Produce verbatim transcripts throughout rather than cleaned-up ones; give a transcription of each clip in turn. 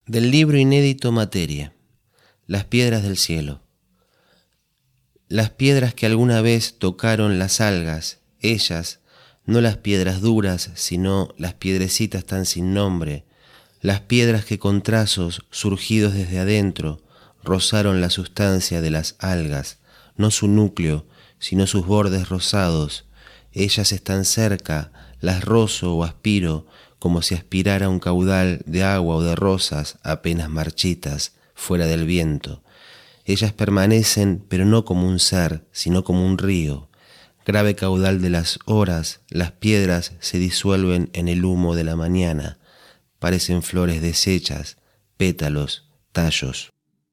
Del libro inédito Materia, las piedras del cielo. Las piedras que alguna vez tocaron las algas, ellas, no las piedras duras, sino las piedrecitas tan sin nombre, las piedras que con trazos surgidos desde adentro rozaron la sustancia de las algas, no su núcleo, sino sus bordes rosados. Ellas están cerca, las rozo o aspiro, como si aspirara un caudal de agua o de rosas apenas marchitas, fuera del viento. Ellas permanecen, pero no como un ser, sino como un río. Grave caudal de las horas, las piedras se disuelven en el humo de la mañana. Parecen flores deshechas, pétalos, tallos.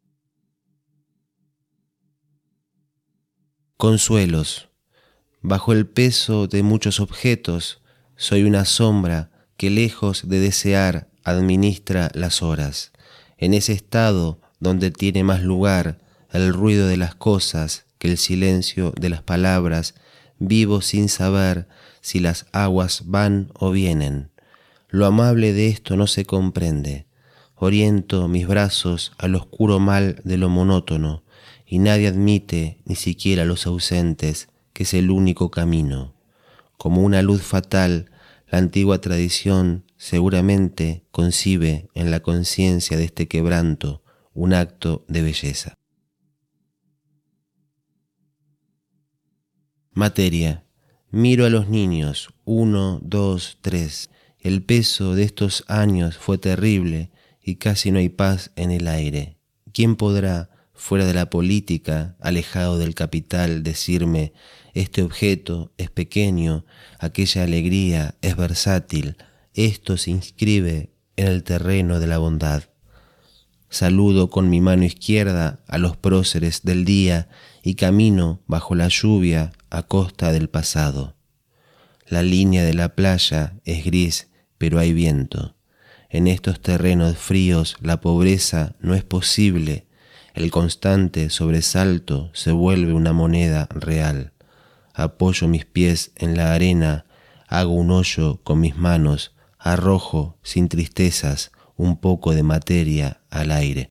Consuelos. Bajo el peso de muchos objetos, soy una sombra que lejos de desear administra las horas. En ese estado donde tiene más lugar el ruido de las cosas que el silencio de las palabras, vivo sin saber si las aguas van o vienen. Lo amable de esto no se comprende. Oriento mis brazos al oscuro mal de lo monótono, y nadie admite, ni siquiera los ausentes, que es el único camino. Como una luz fatal, la antigua tradición seguramente concibe en la conciencia de este quebranto un acto de belleza. Materia. Miro a los niños, uno, dos, tres. El peso de estos años fue terrible y casi no hay paz en el aire. ¿Quién podrá, fuera de la política, alejado del capital, decirme: este objeto es pequeño, aquella alegría es versátil, esto se inscribe en el terreno de la bondad? Saludo con mi mano izquierda a los próceres del día y camino bajo la lluvia a costa del pasado. La línea de la playa es gris, pero hay viento. En estos terrenos fríos la pobreza no es posible. El constante sobresalto se vuelve una moneda real. Apoyo mis pies en la arena, hago un hoyo con mis manos, arrojo, sin tristezas, un poco de materia al aire.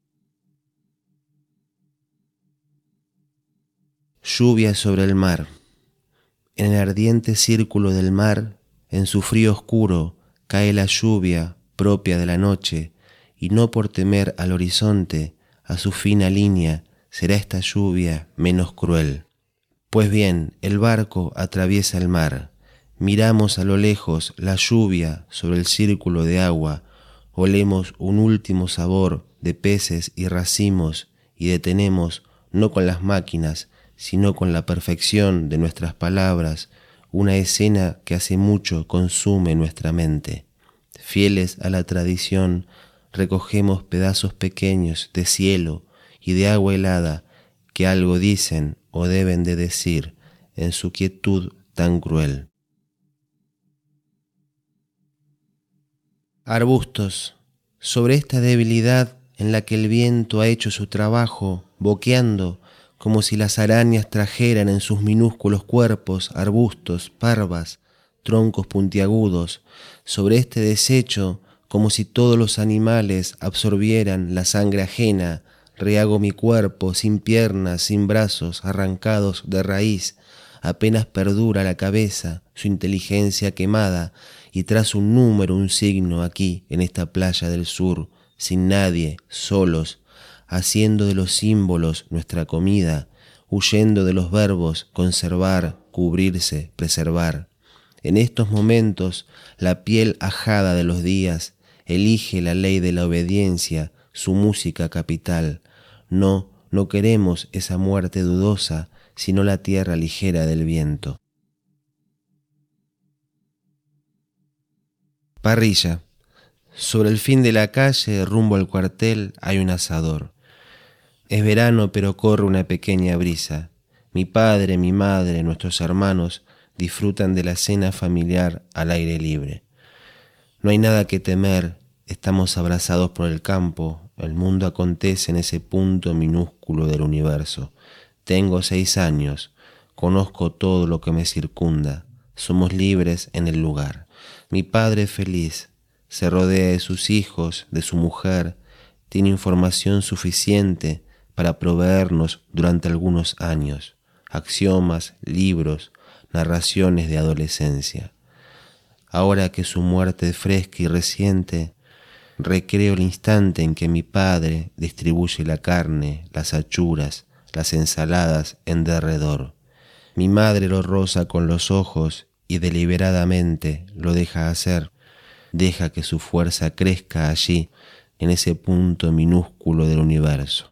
Lluvia sobre el mar. En el ardiente círculo del mar, en su frío oscuro, cae la lluvia propia de la noche, y no por temer al horizonte, a su fina línea, será esta lluvia menos cruel. Pues bien, el barco atraviesa el mar. Miramos a lo lejos la lluvia sobre el círculo de agua, olemos un último sabor de peces y racimos y detenemos, no con las máquinas, sino con la perfección de nuestras palabras, una escena que hace mucho consume nuestra mente. Fieles a la tradición, recogemos pedazos pequeños de cielo y de agua helada que algo dicen o deben de decir en su quietud tan cruel. Arbustos. Sobre esta debilidad en la que el viento ha hecho su trabajo, boqueando como si las arañas trajeran en sus minúsculos cuerpos arbustos, parvas, troncos puntiagudos, sobre este desecho, como si todos los animales absorbieran la sangre ajena, rehago mi cuerpo sin piernas, sin brazos, arrancados de raíz, apenas perdura la cabeza, su inteligencia quemada, y tras un número, un signo aquí, en esta playa del sur, sin nadie, solos, haciendo de los símbolos nuestra comida, huyendo de los verbos conservar, cubrirse, preservar. En estos momentos, la piel ajada de los días elige la ley de la obediencia, su música capital. No, no queremos esa muerte dudosa, sino la tierra ligera del viento. Parrilla. Sobre el fin de la calle, rumbo al cuartel, hay un asador. Es verano, pero corre una pequeña brisa. Mi padre, mi madre, nuestros hermanos disfrutan de la cena familiar al aire libre. No hay nada que temer, estamos abrazados por el campo, el mundo acontece en ese punto minúsculo del universo. Tengo seis años, conozco todo lo que me circunda, somos libres en el lugar. Mi padre es feliz, se rodea de sus hijos, de su mujer, tiene información suficiente para proveernos durante algunos años, axiomas, libros, narraciones de adolescencia. Ahora que su muerte es fresca y reciente, recreo el instante en que mi padre distribuye la carne, las achuras, las ensaladas en derredor. Mi madre lo roza con los ojos y deliberadamente lo deja hacer. Deja que su fuerza crezca allí, en ese punto minúsculo del universo.